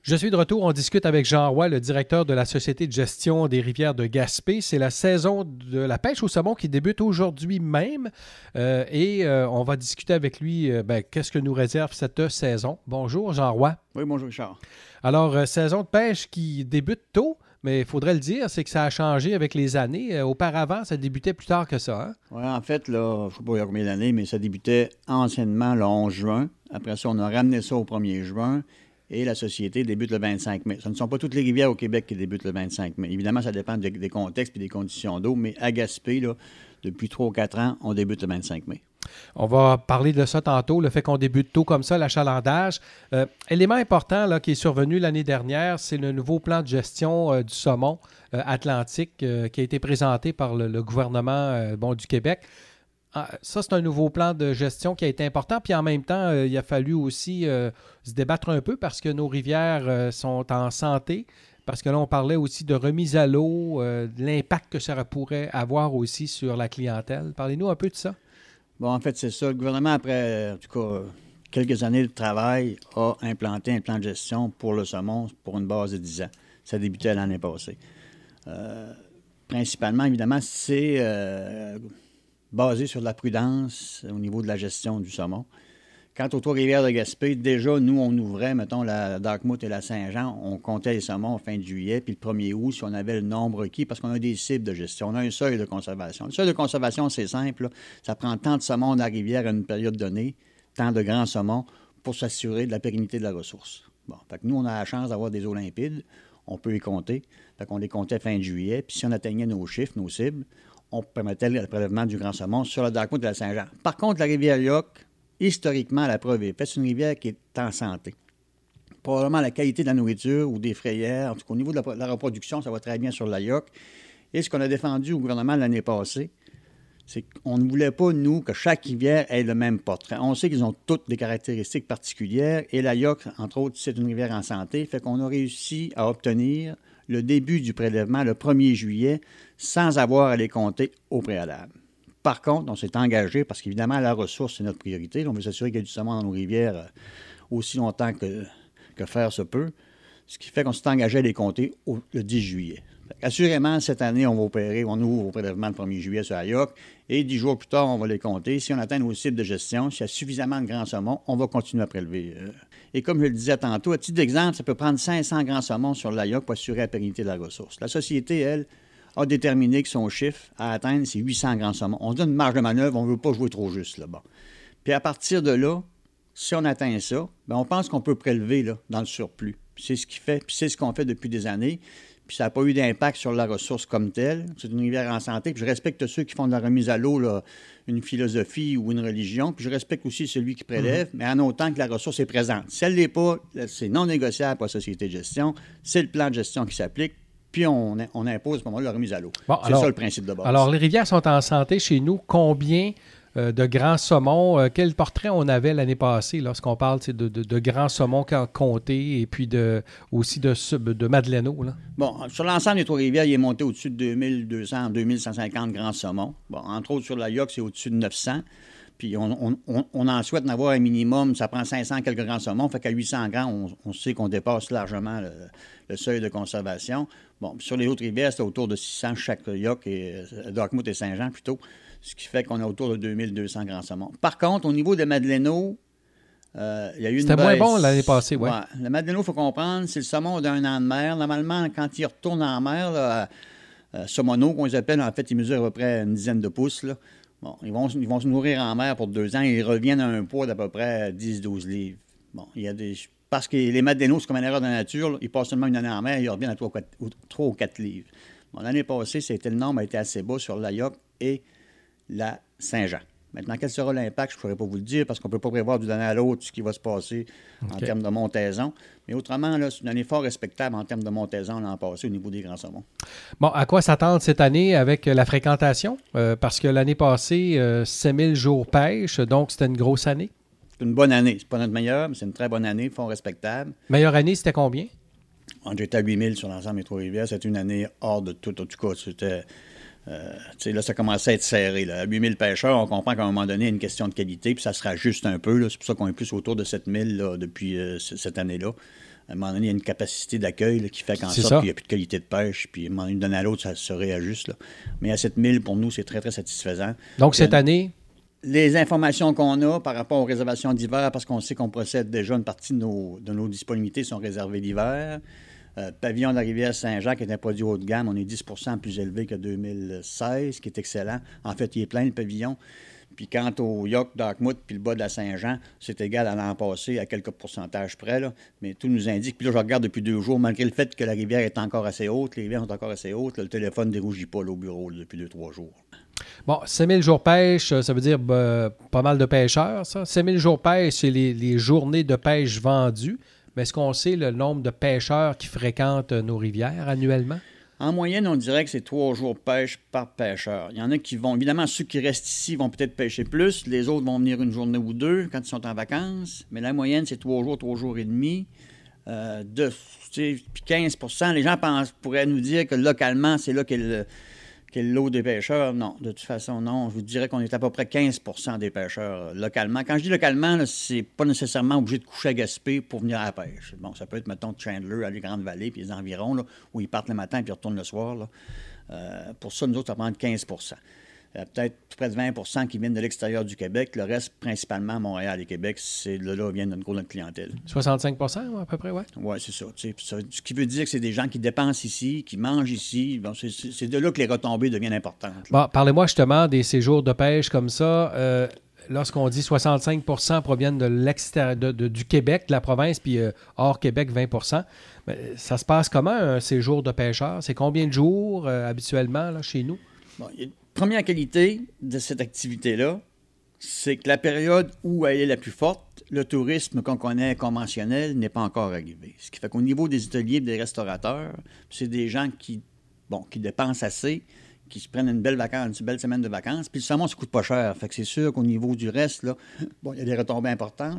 Je suis de retour. On discute avec Jean Roy, le directeur de la Société de gestion des rivières de Gaspé. C'est la saison de la pêche au saumon qui débute aujourd'hui même. On va discuter avec lui qu'est-ce que nous réserve cette saison. Bonjour, Jean Roy. Oui, bonjour, Richard. Alors, saison de pêche qui débute tôt, mais il faudrait le dire, c'est que ça a changé avec les années. Auparavant, ça débutait plus tard que ça. Hein? Oui, en fait, là, je ne sais pas il y a combien d'années, mais ça débutait anciennement le 11 juin. Après ça, on a ramené ça au 1er juin. Et la société débute le 25 mai. Ce ne sont pas toutes les rivières au Québec qui débutent le 25 mai. Évidemment, ça dépend des contextes et des conditions d'eau, mais à Gaspé, là, depuis 3 ou 4 ans, on débute le 25 mai. On va parler de ça tantôt, le fait qu'on débute tôt comme ça, l'achalandage. Élément important là, qui est survenu l'année dernière, c'est le nouveau plan de gestion du saumon atlantique qui a été présenté par le gouvernement du Québec. Ça, c'est un nouveau plan de gestion qui a été important. Puis en même temps, il a fallu aussi se débattre un peu parce que nos rivières sont en santé. Parce que là, on parlait aussi de remise à l'eau, de l'impact que ça pourrait avoir aussi sur la clientèle. Parlez-nous un peu de ça. Bon, en fait, c'est ça. Le gouvernement, après, en tout cas, quelques années de travail, a implanté un plan de gestion pour le saumon pour une base de 10 ans. Ça débutait l'année passée. Principalement, évidemment, c'est basé sur de la prudence au niveau de la gestion du saumon. Quant aux 3 rivières de Gaspé, déjà, nous, on ouvrait, mettons, la Dartmouth et la Saint-Jean, on comptait les saumons en fin de juillet, puis le 1er août, si on avait le nombre requis, parce qu'on a des cibles de gestion, on a un seuil de conservation. Le seuil de conservation, c'est simple, là. Ça prend tant de saumons dans la rivière à une période donnée, tant de grands saumons, pour s'assurer de la pérennité de la ressource. Bon, fait que nous, on a la chance d'avoir des eaux limpides, on peut les compter, fait qu'on les comptait fin de juillet, puis si on atteignait nos chiffres, nos cibles, on permettait le prélèvement du grand saumon sur la Dartmouth et la Saint-Jean. Par contre, la rivière Yock, historiquement, la preuve est faite, c'est une rivière qui est en santé. Probablement la qualité de la nourriture ou des frayères, en tout cas au niveau de la reproduction, ça va très bien sur la Yock. Et ce qu'on a défendu au gouvernement l'année passée, c'est qu'on ne voulait pas, nous, que chaque rivière ait le même portrait. On sait qu'ils ont toutes des caractéristiques particulières et la Yock, entre autres, c'est une rivière en santé, fait qu'on a réussi à obtenir le début du prélèvement le 1er juillet sans avoir à les compter au préalable. Par contre, on s'est engagé, parce qu'évidemment, la ressource, c'est notre priorité. On veut s'assurer qu'il y a du saumon dans nos rivières aussi longtemps que faire se peut. Ce qui fait qu'on s'est engagé à les compter le 10 juillet. Assurément, cette année, on va opérer, on ouvre au prélèvement le 1er juillet sur la Yock, et 10 jours plus tard, on va les compter. Si on atteint nos cibles de gestion, s'il y a suffisamment de grands saumons, on va continuer à prélever. Et comme je le disais tantôt, à titre d'exemple, ça peut prendre 500 grands saumons sur la Yock pour assurer la pérennité de la ressource. La société, elle, a déterminé que son chiffre à atteindre, c'est 800 grands saumons. On se donne une marge de manœuvre, on ne veut pas jouer trop juste là-bas. Puis à partir de là, si on atteint ça, bien, on pense qu'on peut prélever là, dans le surplus. Puis c'est ce qu'il fait, puis c'est ce qu'on fait depuis des années. Puis ça n'a pas eu d'impact sur la ressource comme telle. C'est une rivière en santé. Puis je respecte ceux qui font de la remise à l'eau, là, une philosophie ou une religion. Puis je respecte aussi celui qui prélève, mais en autant que la ressource est présente. Si elle ne l'est pas, c'est non négociable pour la société de gestion. C'est le plan de gestion qui s'applique. Puis on impose à ce moment-là la remise à l'eau. Bon, c'est ça le principe de base. Alors, les rivières sont en santé chez nous. Combien de grands saumons? Quel portrait on avait l'année passée lorsqu'on parle de grands saumons comptés et puis aussi de Madeleine-eau? Là? Bon, sur l'ensemble des 3 rivières, il est monté au-dessus de 2200, 2150 grands saumons. Bon, entre autres, sur la Yock, c'est au-dessus de 900. Puis on en souhaite en avoir un minimum. Ça prend 500 quelques grands saumons. Fait qu'à 800 grands, on sait qu'on dépasse largement le seuil de conservation. Bon, puis sur les autres rivières, c'est autour de 600 chaque Yock et Dartmouth et Saint-Jean plutôt. Ce qui fait qu'on est autour de 2200 grands saumons. Par contre, au niveau de Madeleine-eau, il y a eu une baisse. C'était moins bon l'année passée, oui. Ouais. Le Madeleine-eau, il faut comprendre, c'est le saumon d'1 an de mer. Normalement, quand il retourne en mer, là, saumono, qu'on les appelle, en fait, ils mesurent à peu près une dizaine de pouces, là. Bon, ils vont se nourrir en mer pour 2 ans et ils reviennent à un poids d'à peu près 10-12 livres. Bon, il y a parce que les Madeleine-eau, c'est comme une erreur de la nature, là, ils passent seulement une année en mer et ils reviennent à 3 ou 4 livres. Bon, l'année passée, le nombre a été assez bas sur la Yock et la Saint-Jean. Maintenant, quel sera l'impact, je ne pourrais pas vous le dire parce qu'on ne peut pas prévoir d'une année à l'autre ce qui va se passer en termes de montaison. Mais autrement, là, c'est une année fort respectable en termes de montaison l'an passé au niveau des grands saumons. Bon, à quoi s'attendre cette année avec la fréquentation? Parce que l'année passée, 7000 jours pêche, donc c'était une grosse année. C'est une bonne année. C'est pas notre meilleure, mais c'est une très bonne année, fort respectable. Meilleure année, c'était combien? J'étais à 8000 sur l'ensemble des 3 rivières. C'était une année hors de tout. En tout cas, c'était... là, ça commençait à être serré. Là. À 8000 pêcheurs, on comprend qu'à un moment donné, il y a une question de qualité, puis ça se rajuste un peu. Là. C'est pour ça qu'on est plus autour de 7000 là, depuis cette année-là. À un moment donné, il y a une capacité d'accueil là, qui fait qu'en C'est sorte ça. qu'il n'y a plus de qualité de pêche, puis à un moment donné, d'une année à l'autre, ça se réajuste. Là. Mais à 7000, pour nous, c'est très, très satisfaisant. Donc, cette année, Les informations qu'on a par rapport aux réservations d'hiver, parce qu'on sait qu'on procède déjà une partie de nos disponibilités sont réservées l'hiver. Pavillon de la rivière Saint-Jean, qui est un produit haut de gamme, on est 10 plus élevé que 2016, qui est excellent. En fait, il est plein le pavillon. Puis quant au Yock, Dartmouth, puis le bas de la Saint-Jean, c'est égal à l'an passé à quelques pourcentages près. Là. Mais tout nous indique. Puis là, je regarde depuis 2 jours, malgré le fait que la rivière est encore assez haute, les rivières sont encore assez hautes, là, le téléphone ne dérougit pas là, au bureau là, depuis 2-3 jours. bon, 5000 jours pêche, ça veut dire pas mal de pêcheurs, ça. 5000 jours pêche, c'est les journées de pêche vendues. Mais est-ce qu'on sait le nombre de pêcheurs qui fréquentent nos rivières annuellement? En moyenne, on dirait que c'est 3 jours de pêche par pêcheur. Il y en a qui vont, évidemment, ceux qui restent ici vont peut-être pêcher plus. Les autres vont venir une journée ou 2 quand ils sont en vacances. Mais la moyenne, c'est 3 jours et demi. Puis 15 les gens pourraient nous dire que localement, c'est là qu'est le lot des pêcheurs. Non, de toute façon, non. Je vous dirais qu'on est à peu près 15 des pêcheurs localement. Quand je dis localement, là, c'est pas nécessairement obligé de coucher à Gaspé pour venir à la pêche. Bon, ça peut être, mettons, de Chandler à les Grandes Vallées puis les environs, là, où ils partent le matin puis ils retournent le soir. Là. Pour ça, nous autres, ça prend 15 peut-être près de 20 qui viennent de l'extérieur du Québec. Le reste, principalement Montréal et Québec, c'est de là vient notre clientèle. 65 à peu près, oui. Oui, c'est ça. Ce qui veut dire que c'est des gens qui dépensent ici, qui mangent ici. Bon, c'est de là que les retombées deviennent importantes. Bon, parlez-moi justement des séjours de pêche comme ça. Lorsqu'on dit 65 proviennent de l'extérieur du Québec, de la province, puis hors Québec, 20 ça se passe comment, un séjour de pêcheur? C'est combien de jours habituellement là, chez nous? Bon, première qualité de cette activité-là, c'est que la période où elle est la plus forte, le tourisme qu'on connaît conventionnel n'est pas encore arrivé. Ce qui fait qu'au niveau des hôteliers et des restaurateurs, c'est des gens qui dépensent assez, qui se prennent une belle semaine de vacances, puis le saumon, ça coûte pas cher. Fait que c'est sûr qu'au niveau du reste, là, bon, il y a des retombées importantes.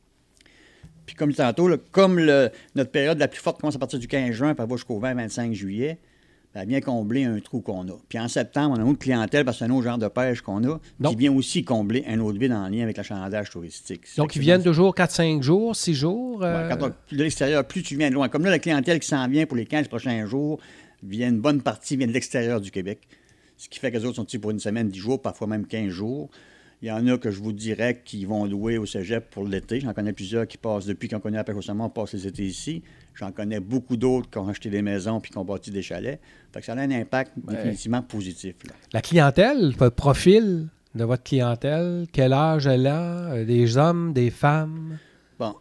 Puis comme tantôt, là, notre période la plus forte commence à partir du 15 juin, puis elle va jusqu'au 20-25 juillet, elle vient combler un trou qu'on a. Puis en septembre, on a une autre clientèle parce que c'est un autre genre de pêche qu'on a, qui vient aussi combler un autre vide en lien avec l'achalandage touristique. Donc, ils viennent toujours 4-5 jours, 6 jours? Quand de l'extérieur, plus tu viens de loin. Comme là, la clientèle qui s'en vient pour les 15 prochains jours, une bonne partie vient de l'extérieur du Québec. Ce qui fait que les autres sont ici pour une semaine, 10 jours, parfois même 15 jours. Il y en a que je vous dirais qui vont louer au cégep pour l'été. J'en connais plusieurs qui passent, depuis qu'on connaît la pêche au saumon, passent les étés ici. J'en connais beaucoup d'autres qui ont acheté des maisons puis qui ont bâti des chalets. Fait que ça a un impact définitivement positif. Là. La clientèle, le profil de votre clientèle, quel âge elle a, des hommes, des femmes? Bon,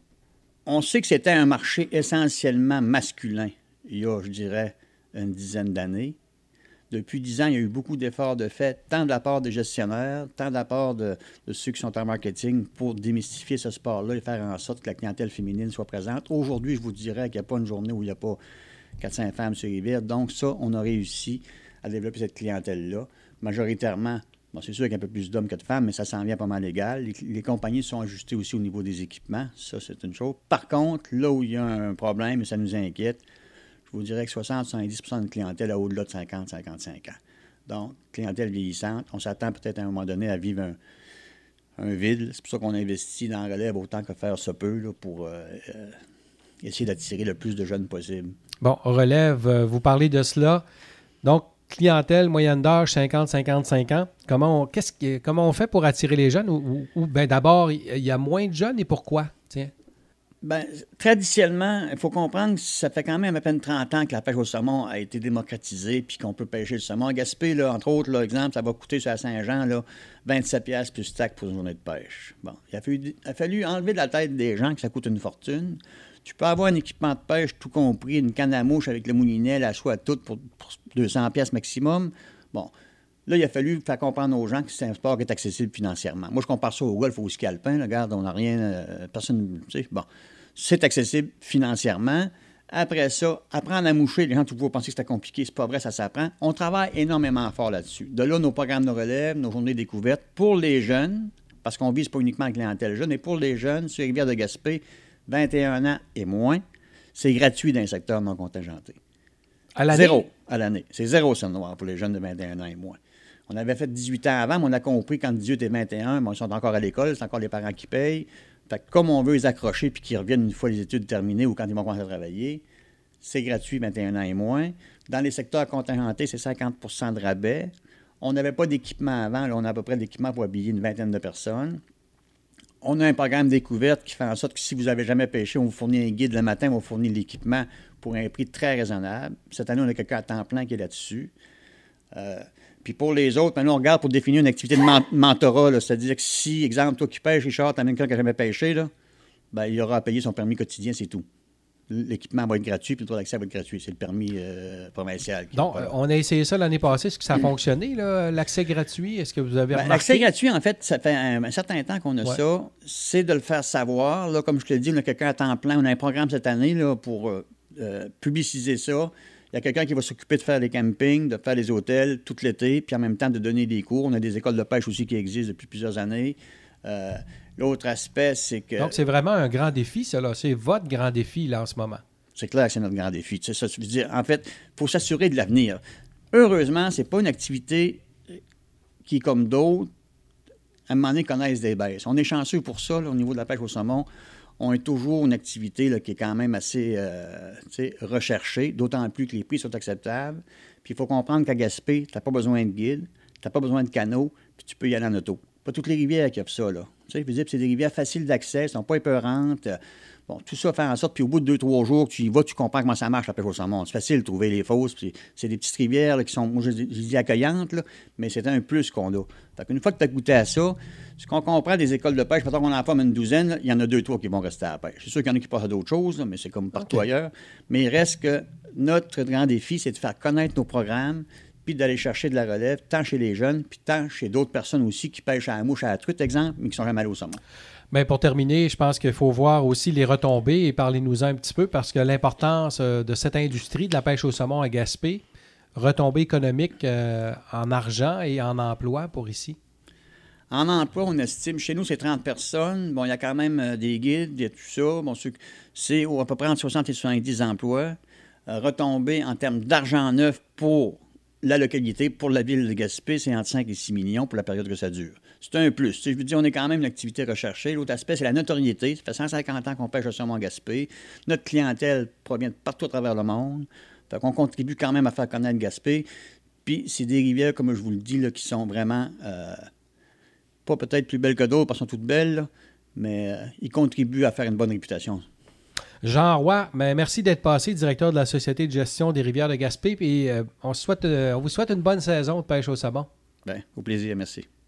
on sait que c'était un marché essentiellement masculin il y a, je dirais, une dizaine d'années. Depuis 10 ans, il y a eu beaucoup d'efforts de fait, tant de la part des gestionnaires, tant de la part de ceux qui sont en marketing pour démystifier ce sport-là et faire en sorte que la clientèle féminine soit présente. Aujourd'hui, je vous dirais qu'il n'y a pas une journée où il n'y a pas 400 femmes sur les rivières. Donc ça, on a réussi à développer cette clientèle-là. Majoritairement, bon, c'est sûr qu'il y a un peu plus d'hommes que de femmes, mais ça s'en vient pas mal égal. Les compagnies sont ajustées aussi au niveau des équipements. Ça, c'est une chose. Par contre, là où il y a un problème, et ça nous inquiète, je vous dirais que 60-70 de clientèle a au-delà de 50-55 ans. Donc, clientèle vieillissante, on s'attend peut-être à un moment donné à vivre un vide. C'est pour ça qu'on investit dans la relève autant que faire se peut là, pour essayer d'attirer le plus de jeunes possible. Bon, relève, vous parlez de cela. Donc, clientèle moyenne d'âge 50-55 ans. Comment on fait pour attirer les jeunes? Ou bien d'abord, il y a moins de jeunes et pourquoi? Tiens. Bien, traditionnellement, il faut comprendre que ça fait quand même à peine 30 ans que la pêche au saumon a été démocratisée puis qu'on peut pêcher le saumon. À Gaspé, là, entre autres, là, exemple, ça va coûter sur la Saint-Jean là, 27$ plus taxe pour une journée de pêche. Bon, il a fallu enlever de la tête des gens que ça coûte une fortune. Tu peux avoir un équipement de pêche tout compris, une canne à mouche avec le moulinet, la soie toute pour 200$ maximum. Bon, là, il a fallu faire comprendre aux gens que c'est un sport qui est accessible financièrement. Moi, je compare ça au golf ou au ski alpin. Là, regarde, on n'a rien... personne... Tu sais, bon, c'est accessible financièrement. Après ça, apprendre à moucher, les gens tout penser que c'était compliqué. C'est pas vrai, ça s'apprend. On travaille énormément fort là-dessus. De là, nos programmes de relève, nos journées découvertes pour les jeunes, parce qu'on vise pas uniquement la clientèle jeune, mais pour les jeunes, sur les rivières de Gaspé, 21 ans et moins, c'est gratuit dans les secteurs non contingentés. À l'année? 0 à l'année. C'est 0 sur le noir pour les jeunes de 21 ans et moins. On avait fait 18 ans avant, mais on a compris qu'en 18 et 21, bon, ils sont encore à l'école, c'est encore les parents qui payent. Fait que comme on veut les accrocher puis qu'ils reviennent une fois les études terminées ou quand ils vont commencer à travailler, c'est gratuit 21 ans et moins. Dans les secteurs contingentés, c'est 50 de rabais. On n'avait pas d'équipement avant. Là, on a à peu près d'équipement pour habiller une vingtaine de personnes. On a un programme découverte qui fait en sorte que si vous n'avez jamais pêché, on vous fournit un guide le matin, on vous fournit l'équipement pour un prix très raisonnable. Cette année, on a quelqu'un à temps plein qui est là-dessus. Puis pour les autres, maintenant, on regarde pour définir une activité de mentorat. Là, c'est-à-dire que si, exemple, toi qui pêches, Richard, tu amènes quelqu'un qui n'a jamais pêché, là, ben, il aura à payer son permis quotidien, c'est tout. L'équipement va être gratuit, puis le droit d'accès va être gratuit. C'est le permis provincial. Donc, on a essayé ça l'année passée. Est-ce que ça a fonctionné, là, l'accès gratuit? Est-ce que vous avez remarqué? L'accès gratuit, en fait, ça fait un certain temps qu'on a ça. C'est de le faire savoir. Là, comme je te l'ai dit, on a quelqu'un à temps plein. On a un programme cette année là, pour publiciser ça. Il y a quelqu'un qui va s'occuper de faire les campings, de faire les hôtels tout l'été, puis en même temps de donner des cours. On a des écoles de pêche aussi qui existent depuis plusieurs années. L'autre aspect, c'est que... Donc, c'est vraiment un grand défi, ça, là. C'est votre grand défi, là, en ce moment. C'est clair que c'est notre grand défi. Tu sais, ça, je veux dire, en fait, il faut s'assurer de l'avenir. Heureusement, ce n'est pas une activité qui, comme d'autres, à un moment donné, connaissent des baisses. On est chanceux pour ça, là, au niveau de la pêche au saumon. On est toujours une activité là, qui est quand même assez recherchée, d'autant plus que les prix sont acceptables. Puis il faut comprendre qu'à Gaspé, tu n'as pas besoin de guide, tu n'as pas besoin de canot, puis tu peux y aller en auto. Pas toutes les rivières qui offrent ça, là. Tu sais, c'est des rivières faciles d'accès, elles ne sont pas épeurantes. Bon, tout ça fait en sorte, puis au bout de 2-3 jours que tu y vas, tu comprends comment ça marche la pêche au saumon. C'est facile de trouver les fosses, puis c'est des petites rivières là, qui sont, moi je dis accueillantes, là, mais c'est un plus qu'on a. Fait qu'une fois que tu as goûté à ça, ce qu'on comprend des écoles de pêche, peut-être qu'on en forme une douzaine, là, il y en a 2-3 qui vont rester à la pêche. C'est sûr qu'il y en a qui passent à d'autres choses, là, mais c'est comme partout ailleurs. Mais il reste que notre grand défi, c'est de faire connaître nos programmes, puis d'aller chercher de la relève, tant chez les jeunes, puis tant chez d'autres personnes aussi qui pêchent à la mouche, à la truite, exemple, mais qui sont jamais allés au saumon. Bien, pour terminer, je pense qu'il faut voir aussi les retombées et parlez-nous-en un petit peu parce que l'importance de cette industrie de la pêche au saumon à Gaspé, retombées économiques en argent et en emploi pour ici. En emploi, on estime, chez nous, c'est 30 personnes. Bon, il y a quand même des guides, il y a tout ça. Bon, c'est à peu près entre 60 et 70 emplois. Retombées en termes d'argent neuf pour la localité, pour la ville de Gaspé, c'est entre 5 et 6 millions pour la période que ça dure. C'est un plus. Tu sais, je veux dire, on est quand même une activité recherchée. L'autre aspect, c'est la notoriété. Ça fait 150 ans qu'on pêche au saumon Gaspé. Notre clientèle provient de partout à travers le monde. Fait qu'on contribue quand même à faire connaître Gaspé. Puis, c'est des rivières, comme je vous le dis, là, qui sont vraiment pas peut-être plus belles que d'autres, parce qu'elles sont toutes belles, là, mais ils contribuent à faire une bonne réputation. Jean Roy, merci d'être passé, directeur de la Société de gestion des rivières de Gaspé. Et on vous souhaite une bonne saison de pêche au saumon. Bien, au plaisir, merci.